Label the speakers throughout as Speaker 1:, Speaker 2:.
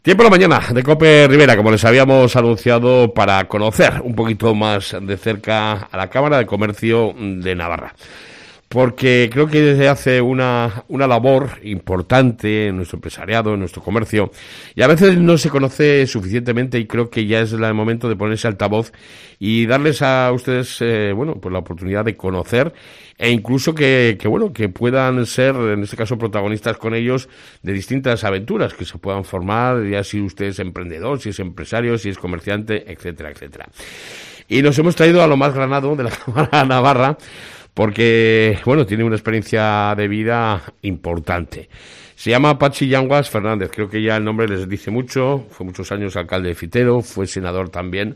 Speaker 1: Tiempo de la mañana de COPE Rivera, como les habíamos anunciado, para conocer un poquito más de cerca a la Cámara de Comercio de Navarra. Porque creo que hace una labor importante en nuestro empresariado, en nuestro comercio, y a veces no se conoce suficientemente, y creo que ya es el momento de ponerse altavoz y darles a ustedes, pues la oportunidad de conocer, e incluso que puedan ser, en este caso, protagonistas con ellos de distintas aventuras, que se puedan formar, ya si usted es emprendedor, si es empresario, si es comerciante, etcétera, etcétera. Y nos hemos traído a lo más granado de la Cámara Navarra, porque, tiene una experiencia de vida importante. Se llama Patxi Yanguas Fernández, creo que ya el nombre les dice mucho, fue muchos años alcalde de Fitero, fue senador también,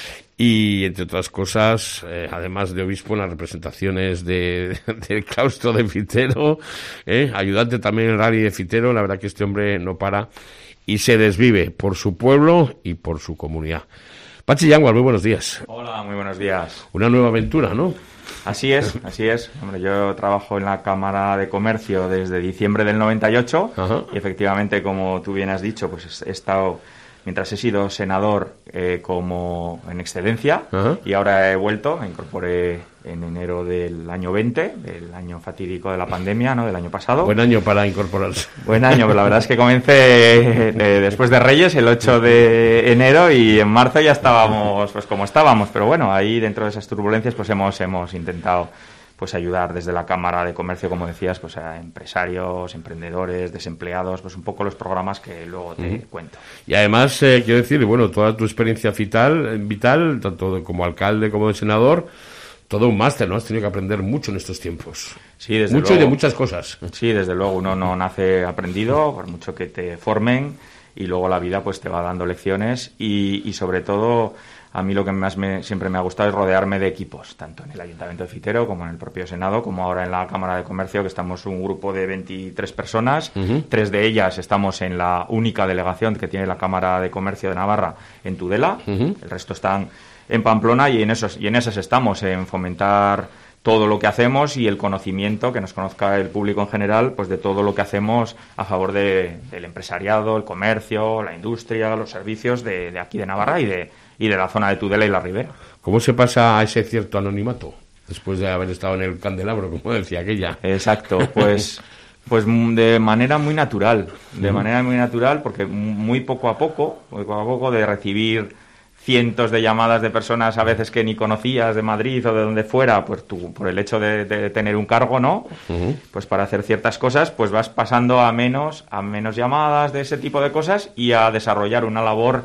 Speaker 1: y entre otras cosas, además de obispo en las representaciones del claustro de Fitero, ayudante también en el rally de Fitero. La verdad que este hombre no para y se desvive por su pueblo y por su comunidad. Patxi Yanguas, muy buenos días.
Speaker 2: Hola, muy buenos días.
Speaker 1: Una nueva aventura, ¿no?
Speaker 2: Así es. Hombre, yo trabajo en la Cámara de Comercio desde diciembre del 98. Ajá. Y efectivamente, como tú bien has dicho, pues he estado, mientras he sido senador, como en excedencia. Ajá. Y ahora he vuelto, me incorporé en enero del año 20, del año fatídico de la pandemia, ¿no? Del año pasado.
Speaker 1: Buen año para incorporarse.
Speaker 2: Buen año, pero la verdad es que comencé después de Reyes, el 8 de enero, y en marzo ya estábamos pues como estábamos, pero bueno, ahí dentro de esas turbulencias pues hemos intentado pues ayudar desde la Cámara de Comercio, como decías, pues a empresarios, emprendedores, desempleados, pues un poco los programas que luego te cuento.
Speaker 1: Y además, quiero decir, toda tu experiencia vital, tanto como alcalde como de senador, todo un máster, ¿no? Has tenido que aprender mucho en estos tiempos.
Speaker 2: Sí, desde
Speaker 1: mucho
Speaker 2: luego.
Speaker 1: Y de muchas cosas.
Speaker 2: Sí, desde luego. Uno no nace aprendido, por mucho que te formen, y luego la vida pues te va dando lecciones, y sobre todo a mí lo que más siempre me ha gustado es rodearme de equipos, tanto en el Ayuntamiento de Fitero como en el propio Senado, como ahora en la Cámara de Comercio, que estamos un grupo de 23 personas. 3 de ellas estamos en la única delegación que tiene la Cámara de Comercio de Navarra en Tudela. El resto están en Pamplona, y en esas estamos, en fomentar todo lo que hacemos y el conocimiento, que nos conozca el público en general, pues de todo lo que hacemos a favor del empresariado, el comercio, la industria, los servicios de aquí de Navarra y de la zona de Tudela y la Ribera.
Speaker 1: ¿Cómo se pasa a ese cierto anonimato después de haber estado en el candelabro, como decía aquella?
Speaker 2: Exacto, pues de manera muy natural, porque muy poco a poco de recibir cientos de llamadas de personas a veces que ni conocías, de Madrid o de donde fuera, pues tú, por el hecho de tener un cargo, ¿no? Pues para hacer ciertas cosas, pues vas pasando a menos llamadas de ese tipo de cosas, y a desarrollar una labor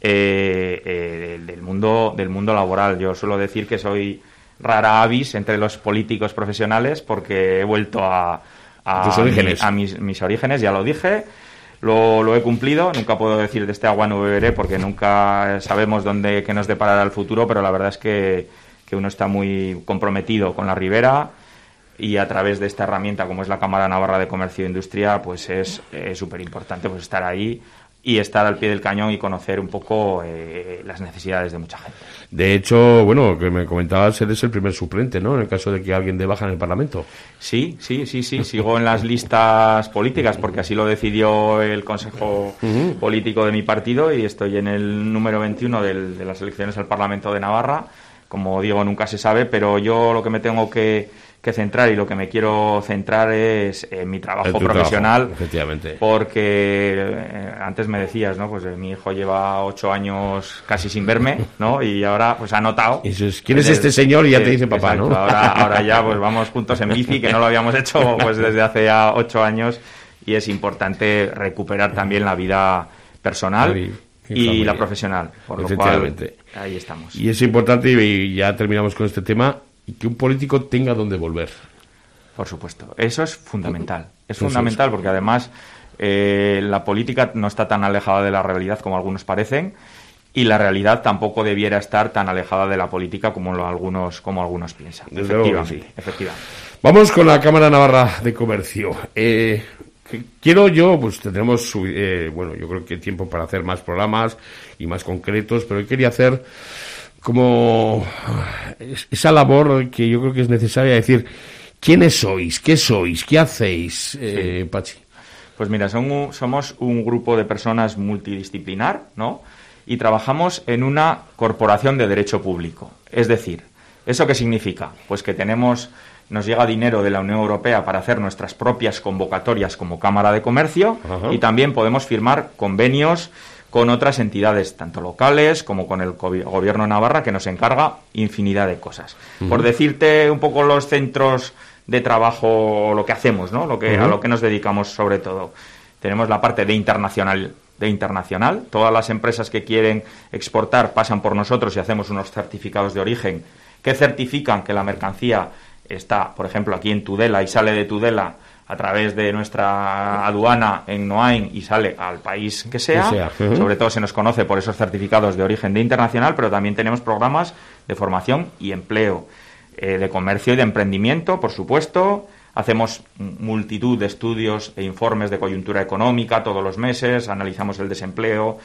Speaker 2: del mundo laboral. Yo suelo decir que soy rara avis entre los políticos profesionales, porque he vuelto a mis orígenes, ya lo dije. Lo he cumplido, nunca puedo decir de este agua no beberé, porque nunca sabemos qué nos deparará el futuro, pero la verdad es que uno está muy comprometido con la Ribera, y a través de esta herramienta como es la Cámara Navarra de Comercio e Industria, pues es súper importante pues estar ahí y estar al pie del cañón y conocer un poco las necesidades de mucha gente.
Speaker 1: De hecho, que me comentabas, eres el primer suplente, ¿no?, en el caso de que alguien dé baja en el Parlamento.
Speaker 2: Sí, sigo en las listas políticas, porque así lo decidió el Consejo Político de mi partido, y estoy en el número 21 de las elecciones al Parlamento de Navarra. Como digo, nunca se sabe, pero yo lo que me tengo que centrar, y lo que me quiero centrar, es en mi trabajo profesional.
Speaker 1: Trabajo, efectivamente.
Speaker 2: Porque antes me decías, ¿no? Pues mi hijo lleva 8 años casi sin verme, ¿no? Y ahora pues ha notado.
Speaker 1: Y dices, ¿quién es este señor? Y ya te dice papá,
Speaker 2: exacto,
Speaker 1: ¿no?
Speaker 2: Ahora ya pues vamos juntos en bici, que no lo habíamos hecho pues desde hace ya 8 años, y es importante recuperar también la vida personal y la profesional, por lo cual ahí estamos.
Speaker 1: Y es importante, y ya terminamos con este tema, que un político tenga donde volver.
Speaker 2: Por supuesto, eso es fundamental. Es fundamental porque además la política no está tan alejada de la realidad como algunos parecen, y la realidad tampoco debiera estar tan alejada de la política como algunos piensan. Efectivamente.
Speaker 1: Vamos con la Cámara Navarra de Comercio. Quiero yo, pues tendremos, yo creo que tiempo para hacer más programas y más concretos, pero quería hacer como esa labor que yo creo que es necesaria, decir, ¿quiénes sois? ¿Qué sois? ¿Qué hacéis, Patxi?
Speaker 2: Pues mira, somos un grupo de personas multidisciplinar, ¿no? Y trabajamos en una corporación de derecho público. Es decir, ¿eso qué significa? Pues que nos llega dinero de la Unión Europea para hacer nuestras propias convocatorias como Cámara de Comercio. Ajá. Y también podemos firmar convenios con otras entidades, tanto locales como con el Gobierno de Navarra, que nos encarga infinidad de cosas. Uh-huh. Por decirte un poco los centros de trabajo, lo que hacemos, ¿no? A lo que nos dedicamos sobre todo. Tenemos la parte de internacional. Todas las empresas que quieren exportar pasan por nosotros y hacemos unos certificados de origen que certifican que la mercancía está, por ejemplo, aquí en Tudela y sale de Tudela a través de nuestra aduana en Noain y sale al país que sea. Uh-huh. Sobre todo se nos conoce por esos certificados de origen de internacional, pero también tenemos programas de formación y empleo, de comercio y de emprendimiento, por supuesto. Hacemos multitud de estudios e informes de coyuntura económica todos los meses, analizamos el desempleo,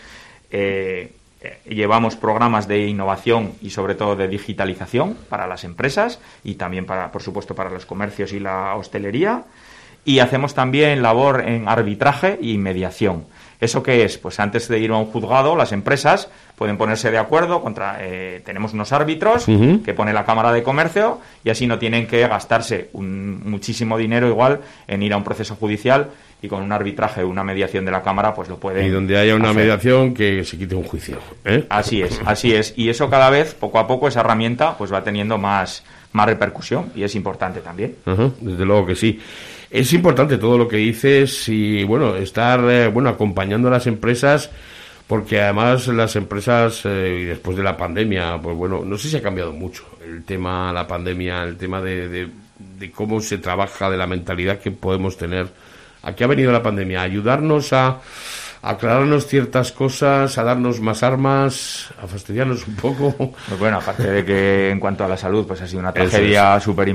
Speaker 2: llevamos programas de innovación y sobre todo de digitalización para las empresas y también, por supuesto, para los comercios y la hostelería. Y hacemos también labor en arbitraje y mediación. ¿Eso qué es? Pues antes de ir a un juzgado, las empresas pueden ponerse de acuerdo tenemos unos árbitros uh-huh. que pone la Cámara de Comercio y así no tienen que gastarse muchísimo dinero igual en ir a un proceso judicial y con un arbitraje o una mediación de la Cámara pues lo pueden.
Speaker 1: Y donde haya una mediación que se quite un juicio.
Speaker 2: Así es. Y eso cada vez, poco a poco, esa herramienta pues va teniendo más repercusión y es importante también.
Speaker 1: Uh-huh. Desde luego que sí. Es importante todo lo que dices y, bueno, estar acompañando a las empresas, porque además las empresas, y después de la pandemia, pues bueno, no sé si ha cambiado mucho el tema, la pandemia, el tema de cómo se trabaja, de la mentalidad que podemos tener. ¿A qué ha venido la pandemia? ¿A ayudarnos a aclararnos ciertas cosas, a darnos más armas, a fastidiarnos un poco?
Speaker 2: Pues bueno, aparte de que en cuanto a la salud, pues ha sido una tragedia súper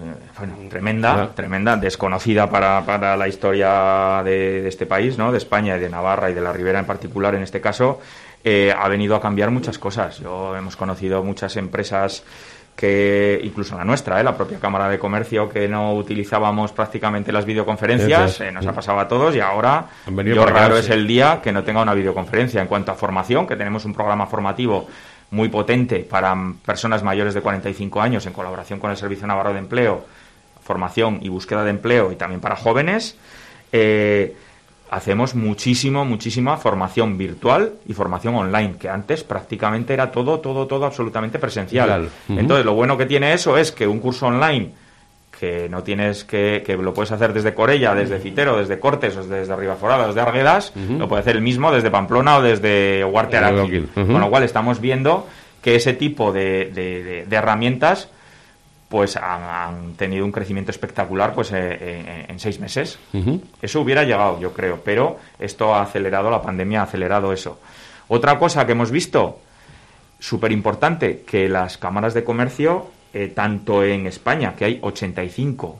Speaker 2: tremenda, desconocida para la historia de este país, ¿no? De España y de Navarra y de la Ribera en particular en este caso, ha venido a cambiar muchas cosas. Hemos conocido muchas empresas que incluso la nuestra, la propia Cámara de Comercio, que no utilizábamos prácticamente las videoconferencias, nos ha pasado a todos y ahora raro es el día que no tenga una videoconferencia. En cuanto a formación, que tenemos un programa formativo muy potente para personas mayores de 45 años en colaboración con el Servicio Navarro de Empleo, formación y búsqueda de empleo y también para jóvenes, hacemos muchísima formación virtual y formación online, que antes prácticamente era todo absolutamente presencial. Uh-huh. Entonces, lo bueno que tiene eso es que un curso online que no tienes que lo puedes hacer desde Corella, desde Citero, desde Cortes, o desde Ribaforada, desde Arguedas, uh-huh. lo puede hacer el mismo desde Pamplona o desde Huarte Araki. Uh-huh. Con lo cual estamos viendo que ese tipo de herramientas pues han tenido un crecimiento espectacular pues en 6 meses. Uh-huh. Eso hubiera llegado, yo creo, pero esto ha acelerado, la pandemia ha acelerado eso. Otra cosa que hemos visto, súper importante, que las cámaras de comercio, tanto en España, que hay 85,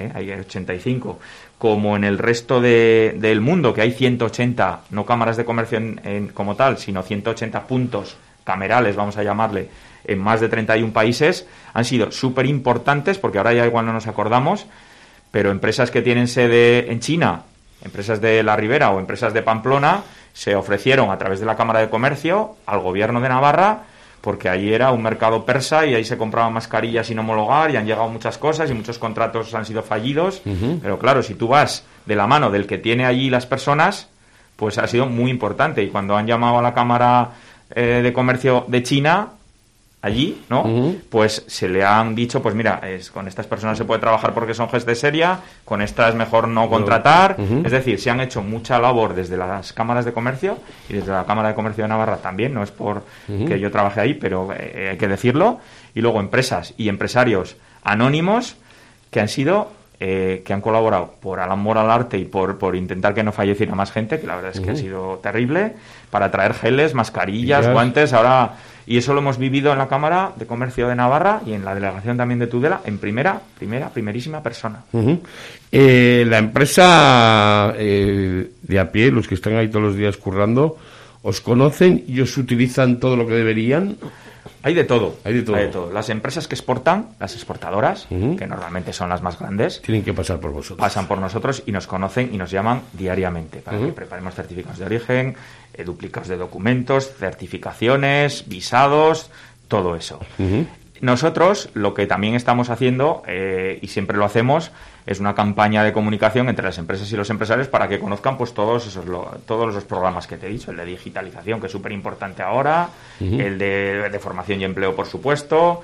Speaker 2: como en el resto del mundo, que hay 180, no cámaras de comercio como tal, sino 180 puntos camerales, vamos a llamarle, en más de 31 países, han sido súper importantes, porque ahora ya igual no nos acordamos, pero empresas que tienen sede en China, empresas de la Ribera o empresas de Pamplona, se ofrecieron a través de la Cámara de Comercio al Gobierno de Navarra, porque allí era un mercado persa y ahí se compraban mascarillas sin homologar y han llegado muchas cosas y muchos contratos han sido fallidos. Uh-huh. Pero claro, si tú vas de la mano del que tiene allí las personas, pues ha sido muy importante. Y cuando han llamado a la Cámara de Comercio de China, allí, ¿no? Uh-huh. Pues se le han dicho, pues mira, con estas personas se puede trabajar porque son gente seria, con estas es mejor no contratar. Uh-huh. Es decir, se han hecho mucha labor desde las cámaras de comercio y desde la Cámara de Comercio de Navarra también, no es por que yo trabaje ahí, pero hay que decirlo. Y luego empresas y empresarios anónimos que han sido que han colaborado por amor al arte y por intentar que no falleciera más gente, que la verdad es que ha sido terrible, para traer geles, mascarillas, guantes, ahora, y eso lo hemos vivido en la Cámara de Comercio de Navarra y en la delegación también de Tudela, en primerísima persona. Uh-huh.
Speaker 1: La empresa de a pie, los que están ahí todos los días currando, ¿os conocen y os utilizan todo lo que deberían?
Speaker 2: Hay de todo.
Speaker 1: Hay de todo.
Speaker 2: Las empresas que exportan, las exportadoras, que normalmente son las más grandes,
Speaker 1: tienen que pasar por vosotros.
Speaker 2: Pasan por nosotros y nos conocen y nos llaman diariamente para que preparemos certificados de origen, duplicados de documentos, certificaciones, visados, todo eso. Nosotros lo que también estamos haciendo, y siempre lo hacemos, es una campaña de comunicación entre las empresas y los empresarios para que conozcan pues todos los programas que te he dicho, el de digitalización, que es súper importante ahora, el de formación y empleo, por supuesto,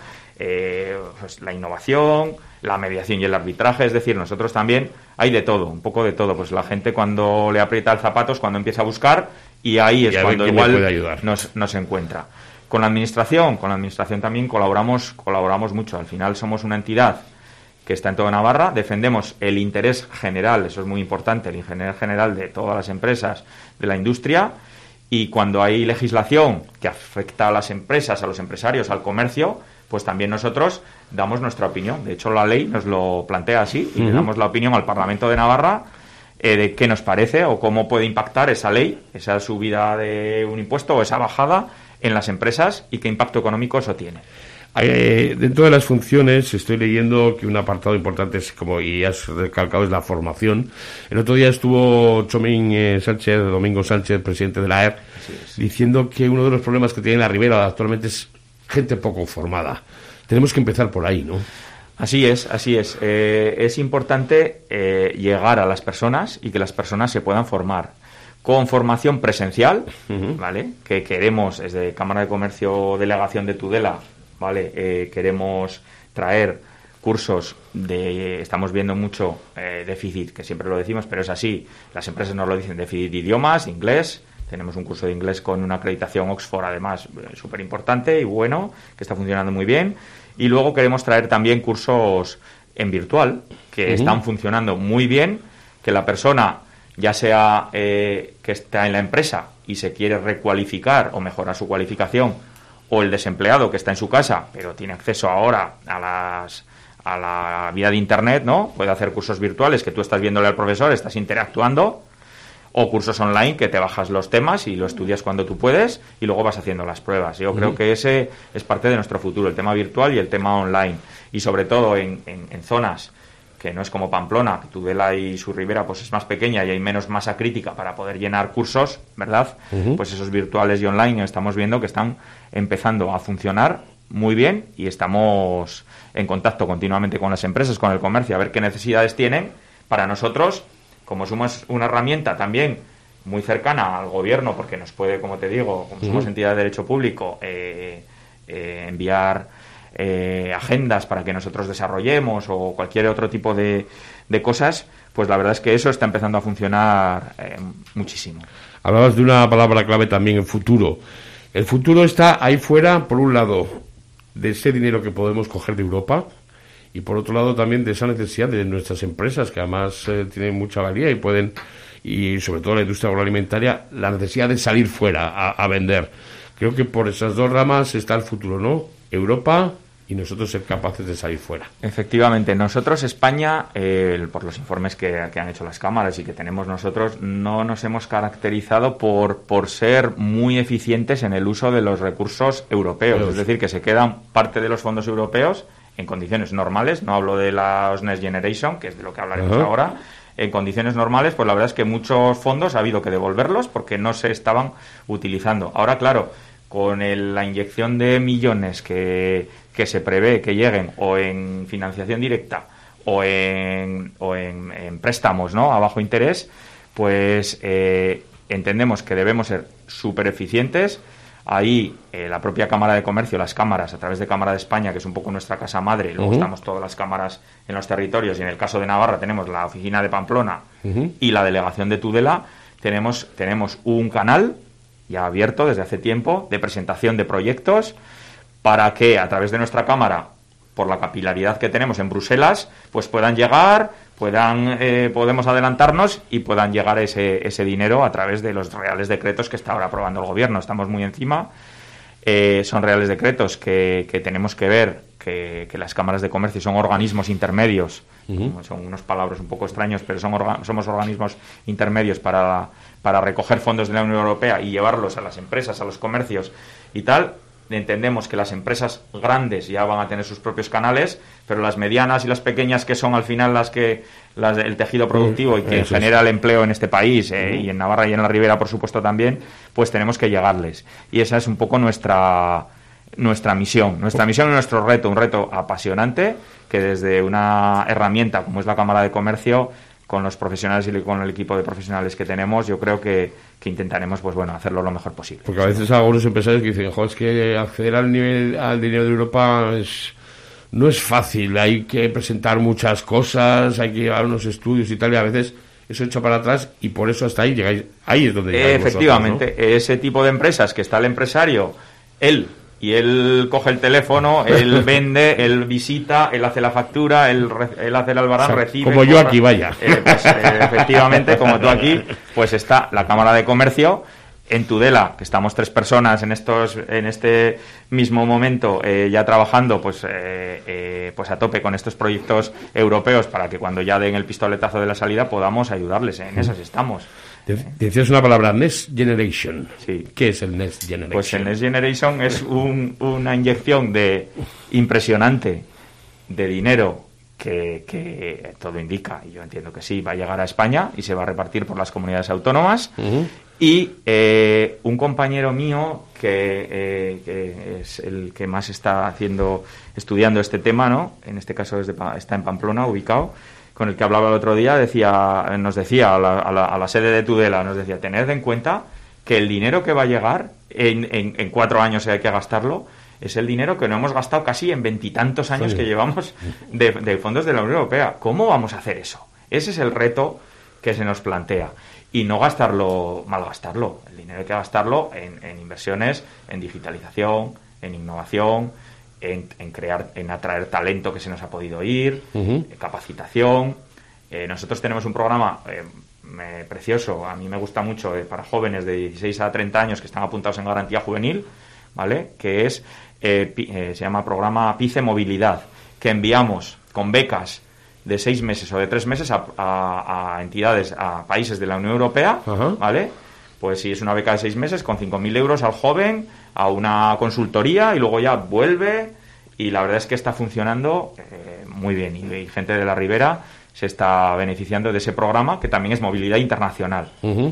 Speaker 2: pues la innovación, la mediación y el arbitraje. Es decir, nosotros también hay de todo, un poco de todo. Pues la gente cuando le aprieta el zapato es cuando empieza a buscar, y ahí es cuando igual nos encuentra. Con la administración también colaboramos mucho. Al final somos una entidad que está en toda Navarra, defendemos el interés general, eso es muy importante, el interés general de todas las empresas, de la industria, y cuando hay legislación que afecta a las empresas, a los empresarios, al comercio, pues también nosotros damos nuestra opinión. De hecho, la ley nos lo plantea así, y le damos la opinión al Parlamento de Navarra de qué nos parece o cómo puede impactar esa ley, esa subida de un impuesto o esa bajada en las empresas, y qué impacto económico eso tiene.
Speaker 1: Dentro de las funciones estoy leyendo que un apartado importante es, como y has recalcado, es la formación. El otro día estuvo Domingo Sánchez, presidente de la AER, diciendo que uno de los problemas que tiene la Ribera actualmente es gente poco formada. Tenemos que empezar por ahí, ¿no?
Speaker 2: Así es. Es importante llegar a las personas y que las personas se puedan formar. Con formación presencial, ¿vale? Que queremos, desde Cámara de Comercio, Delegación de Tudela, ¿vale? Queremos traer cursos estamos viendo mucho déficit, que siempre lo decimos, pero es así, las empresas nos lo dicen, déficit de idiomas, inglés. Tenemos un curso de inglés con una acreditación Oxford, además, súper importante y bueno, que está funcionando muy bien. Y luego queremos traer también cursos en virtual, que están funcionando muy bien, que la persona, ya sea que está en la empresa y se quiere recualificar o mejorar su cualificación, o el desempleado que está en su casa, pero tiene acceso ahora a la vía de Internet, ¿no? Puede hacer cursos virtuales que tú estás viéndole al profesor, estás interactuando, o cursos online que te bajas los temas y lo estudias cuando tú puedes y luego vas haciendo las pruebas. Yo creo que ese es parte de nuestro futuro, el tema virtual y el tema online. Y sobre todo en zonas que no es como Pamplona, que Tudela y su ribera pues es más pequeña y hay menos masa crítica para poder llenar cursos, ¿verdad? Pues esos virtuales y online estamos viendo que están empezando a funcionar muy bien, y estamos en contacto continuamente con las empresas, con el comercio, a ver qué necesidades tienen para nosotros, como somos una herramienta también muy cercana al gobierno, porque nos puede, como te digo, como somos entidad de derecho público, enviar agendas para que nosotros desarrollemos o cualquier otro tipo de cosas, pues la verdad es que eso está empezando a funcionar muchísimo.
Speaker 1: Hablabas de una palabra clave también, el futuro. El futuro está ahí fuera, por un lado, de ese dinero que podemos coger de Europa, y por otro lado también de esa necesidad de nuestras empresas, que además tienen mucha valía y sobre todo la industria agroalimentaria, la necesidad de salir fuera a vender. Creo que por esas dos ramas está el futuro, ¿no? Europa y nosotros ser capaces de salir fuera.
Speaker 2: Efectivamente, nosotros, España, por los informes que han hecho las cámaras y que tenemos nosotros, no nos hemos caracterizado por ser muy eficientes en el uso de los recursos europeos. Es decir, que se quedan parte de los fondos europeos en condiciones normales, no hablo de los Next Generation, que es de lo que hablaremos ahora. En condiciones normales, pues la verdad es que muchos fondos ha habido que devolverlos porque no se estaban utilizando. Ahora, claro, con la inyección de millones que se prevé que lleguen o en financiación directa o en préstamos, ¿no?, a bajo interés, pues entendemos que debemos ser súper eficientes. Ahí la propia Cámara de Comercio, las cámaras, a través de Cámara de España, que es un poco nuestra casa madre, luego estamos todas las cámaras en los territorios, y en el caso de Navarra tenemos la oficina de Pamplona y la delegación de Tudela. Tenemos un canal ya abierto desde hace tiempo de presentación de proyectos para que a través de nuestra cámara, por la capilaridad que tenemos en Bruselas, pues puedan llegar, podemos adelantarnos y puedan llegar ese dinero a través de los reales decretos que está ahora aprobando el gobierno. Estamos muy encima. Son reales decretos que tenemos que ver que las cámaras de comercio son organismos intermedios. Son unos palabras un poco extraños, pero somos organismos intermedios para recoger fondos de la Unión Europea y llevarlos a las empresas, a los comercios y tal. entendemos que las empresas grandes ya van a tener sus propios canales, pero las medianas y las pequeñas, que son al final el tejido productivo y que genera el empleo en este país, y en Navarra y en la Ribera, por supuesto, también, pues tenemos que llegarles. Y esa es un poco nuestra misión. Nuestra misión y nuestro reto, un reto apasionante, que desde una herramienta como es la Cámara de Comercio, con los profesionales y con el equipo de profesionales que tenemos, yo creo que intentaremos, pues bueno, hacerlo lo mejor posible.
Speaker 1: Porque a veces hay algunos empresarios que dicen, es que acceder al dinero de Europa no es fácil, hay que presentar muchas cosas, hay que llevar unos estudios y tal, y a veces eso echa para atrás, y por eso hasta ahí llegáis, ahí es donde llegáis
Speaker 2: efectivamente,
Speaker 1: vosotros, ¿no?
Speaker 2: Ese tipo de empresas que está el empresario, él coge el teléfono, él vende, él visita, él hace la factura, él hace el albarán, recibe...
Speaker 1: Como yo aquí, vaya.
Speaker 2: Efectivamente, como tú aquí, pues está la Cámara de Comercio. En Tudela, que estamos 3 personas en este mismo momento ya trabajando pues a tope con estos proyectos europeos, para que cuando ya den el pistoletazo de la salida podamos ayudarles. En esas estamos.
Speaker 1: Decías una palabra, Next Generation.
Speaker 2: Sí.
Speaker 1: ¿Qué es el Next Generation?
Speaker 2: Pues el Next Generation es una inyección impresionante de dinero que todo indica, y yo entiendo que sí, va a llegar a España y se va a repartir por las comunidades autónomas. Y un compañero mío que es el que más está estudiando este tema, ¿no? En este caso está en Pamplona, ubicado, con el que hablaba el otro día, nos decía a la sede de Tudela, nos decía, tened en cuenta que el dinero que va a llegar en 4 años, hay que gastarlo, es el dinero que no hemos gastado casi en 20 y tantos años que llevamos de fondos de la Unión Europea. ¿Cómo vamos a hacer eso? Ese es el reto que se nos plantea. Y no malgastarlo. El dinero hay que gastarlo en inversiones, en digitalización, en innovación, en atraer talento que se nos ha podido ir, capacitación. Nosotros tenemos un programa precioso, a mí me gusta mucho, para jóvenes de 16 a 30 años que están apuntados en garantía juvenil, ¿vale? Que se llama programa PICE Movilidad, que enviamos con becas de 6 meses o de 3 meses a entidades, a países de la Unión Europea, ¿vale? Pues si es una beca de 6 meses, con 5.000 euros al joven, a una consultoría, y luego ya vuelve, y la verdad es que está funcionando muy bien, y gente de la Ribera se está beneficiando de ese programa, que también es movilidad internacional.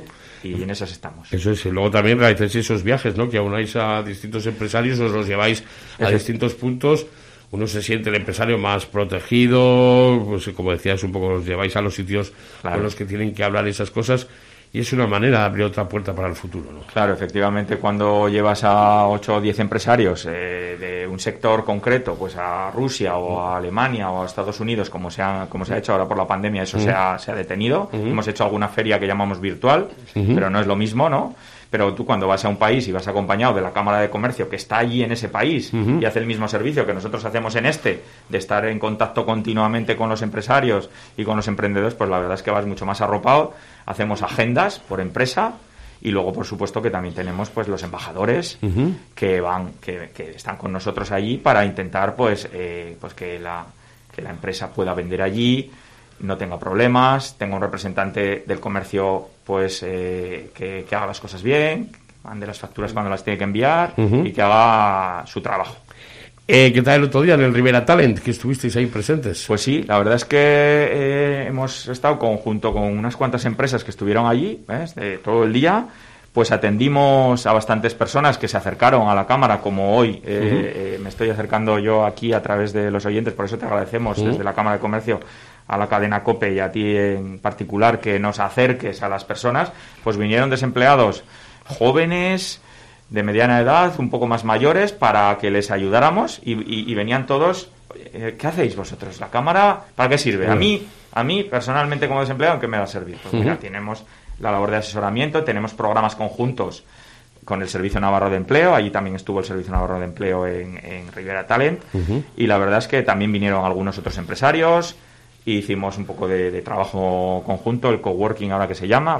Speaker 2: Y en esas estamos. Eso
Speaker 1: es, y luego también realizáis esos viajes, ¿no? Que aunáis a distintos empresarios, os los lleváis a distintos puntos. Uno se siente el empresario más protegido, pues como decías, un poco los lleváis a los sitios con los que tienen que hablar esas cosas, y es una manera de abrir otra puerta para el futuro, ¿no?
Speaker 2: Claro, efectivamente, cuando llevas a 8 o 10 empresarios de un sector concreto, pues a Rusia o a Alemania o a Estados Unidos, como se ha hecho ahora por la pandemia, eso se ha detenido. Hemos hecho alguna feria que llamamos virtual, pero no es lo mismo, ¿no? Pero tú, cuando vas a un país y vas acompañado de la Cámara de Comercio, que está allí en ese país y hace el mismo servicio que nosotros hacemos en de estar en contacto continuamente con los empresarios y con los emprendedores, pues la verdad es que vas mucho más arropado. Hacemos agendas por empresa, y luego, por supuesto, que también tenemos pues los embajadores que están con nosotros allí para intentar pues que la empresa pueda vender allí, no tenga problemas, tenga un representante del comercio pues que haga las cosas bien, que mande las facturas cuando las tiene que enviar y que haga su trabajo.
Speaker 1: ¿Qué tal el otro día en el Ribera Talent, que estuvisteis ahí presentes?
Speaker 2: Pues sí, la verdad es que hemos estado junto con unas cuantas empresas que estuvieron allí, todo el día. Pues atendimos a bastantes personas que se acercaron a la Cámara, como hoy me estoy acercando yo aquí a través de los oyentes, por eso te agradecemos desde la Cámara de Comercio a la cadena COPE y a ti en particular que nos acerques a las personas. Pues vinieron desempleados jóvenes, de mediana edad, un poco más mayores, para que les ayudáramos, y venían todos. ¿Qué hacéis vosotros? ¿La Cámara para qué sirve? A mí personalmente, como desempleado, ¿en qué me va a servir? Pues mira, tenemos la labor de asesoramiento, tenemos programas conjuntos con el Servicio Navarro de Empleo, allí también estuvo el Servicio Navarro de Empleo en Ribera Talent, y la verdad es que también vinieron algunos otros empresarios, y hicimos un poco de trabajo conjunto, el coworking ahora que se llama,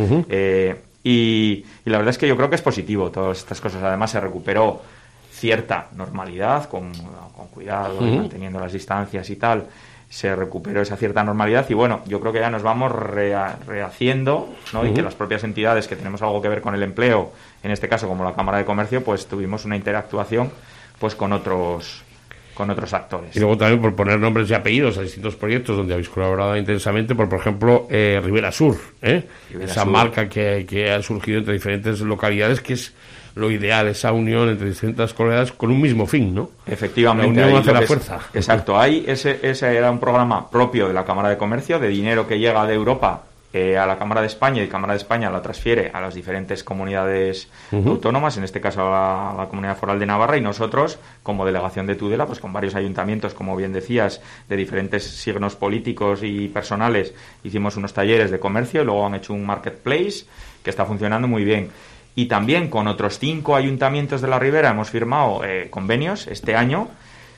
Speaker 2: y la verdad es que yo creo que es positivo todas estas cosas. Además, se recuperó cierta normalidad, con cuidado, manteniendo las distancias y tal, se recuperó esa cierta normalidad y bueno, yo creo que ya nos vamos rehaciendo, ¿no? Y que las propias entidades que tenemos algo que ver con el empleo, en este caso como la Cámara de Comercio, pues tuvimos una interactuación pues con otros actores.
Speaker 1: Y luego también por poner nombres y apellidos a distintos proyectos donde habéis colaborado intensamente, por ejemplo, Ribera Sur,
Speaker 2: Ribera
Speaker 1: esa
Speaker 2: Sur.
Speaker 1: marca que ha surgido entre diferentes localidades, que es lo ideal, esa unión entre distintas comunidades con un mismo fin, ¿no?
Speaker 2: Efectivamente.
Speaker 1: La unión hace la fuerza.
Speaker 2: Exacto. Ahí ese era un programa propio de la Cámara de Comercio, de dinero que llega de Europa a la Cámara de España, y Cámara de España la transfiere a las diferentes comunidades autónomas, en este caso a la Comunidad Foral de Navarra, y nosotros, como delegación de Tudela, pues con varios ayuntamientos, como bien decías, de diferentes signos políticos y personales, hicimos unos talleres de comercio y luego han hecho un marketplace que está funcionando muy bien. Y también con otros 5 ayuntamientos de la Ribera hemos firmado convenios este año,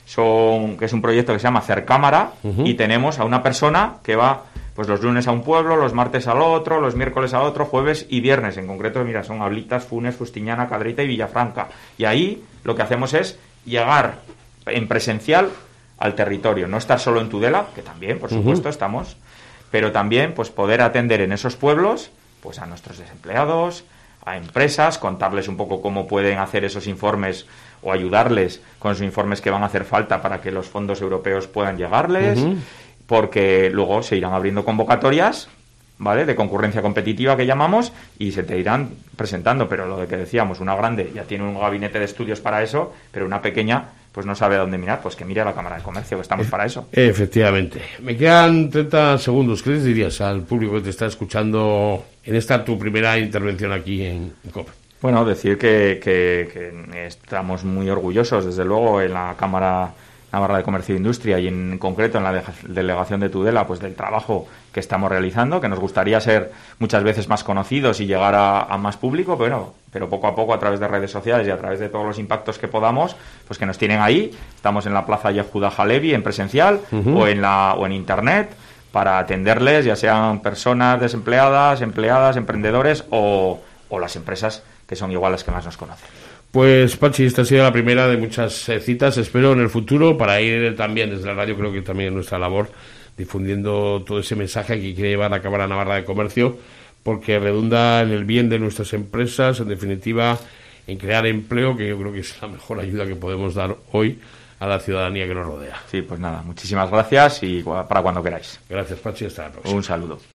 Speaker 2: que es un proyecto que se llama Cercámara, y tenemos a una persona que va pues los lunes a un pueblo, los martes al otro, los miércoles a otro, jueves y viernes. En concreto, mira, son Ablitas, Funes, Fustiñana, Cadrita y Villafranca. Y ahí lo que hacemos es llegar en presencial al territorio, no estar solo en Tudela, que también, por supuesto, estamos, pero también pues poder atender en esos pueblos pues a nuestros desempleados, a empresas, contarles un poco cómo pueden hacer esos informes o ayudarles con esos informes que van a hacer falta para que los fondos europeos puedan llegarles, porque luego se irán abriendo convocatorias, ¿vale?, de concurrencia competitiva que llamamos, y se te irán presentando. Pero lo de que decíamos, una grande ya tiene un gabinete de estudios para eso, pero una pequeña pues no sabe a dónde mirar, pues que mire a la Cámara de Comercio, que estamos para eso.
Speaker 1: Efectivamente. Me quedan 30 segundos. ¿Qué les dirías al público que te está escuchando en esta tu primera intervención aquí en COPE?
Speaker 2: Bueno, decir que estamos muy orgullosos, desde luego, en la Cámara Navarra de Comercio e Industria y en concreto en la delegación de Tudela, pues del trabajo que estamos realizando, que nos gustaría ser muchas veces más conocidos y llegar a más público, pero poco a poco, a través de redes sociales y a través de todos los impactos que podamos, pues que nos tienen ahí. Estamos en la Plaza Yehuda Halevi en presencial o en internet, para atenderles, ya sean personas desempleadas, empleadas, emprendedores o las empresas que son igual las que más nos conocen.
Speaker 1: Pues Pachi, esta ha sido la primera de muchas citas, espero en el futuro, para ir también desde la radio, creo que también es nuestra labor, difundiendo todo ese mensaje que quiere llevar la Cámara Navarra de Comercio, porque redunda en el bien de nuestras empresas, en definitiva, en crear empleo, que yo creo que es la mejor ayuda que podemos dar hoy a la ciudadanía que nos rodea.
Speaker 2: Sí, pues nada, muchísimas gracias y para cuando queráis.
Speaker 1: Gracias, Pachi, hasta la próxima.
Speaker 2: Un saludo.